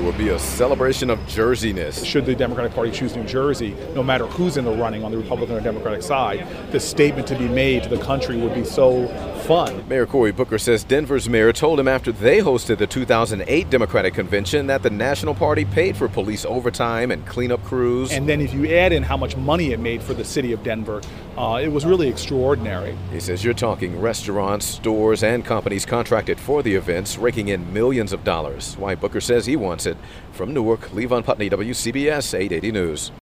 will be a celebration of Jerseyness. Should the Democratic Party choose New Jersey, no matter who's in the running on the Republican or Democratic side, the statement to be made to the country would be so fun. Mayor Cory Booker says Denver's mayor told him after they hosted the 2008 Democratic Convention that the National Party paid for police overtime and cleanup crews. And then if you add in how much money it made for the city of Denver, it was really extraordinary. He says you're talking restaurants, stores, and companies contracted for the events, raking in millions of dollars. Why Booker says he wants it. From Newark, Levon Putney, WCBS 880 News.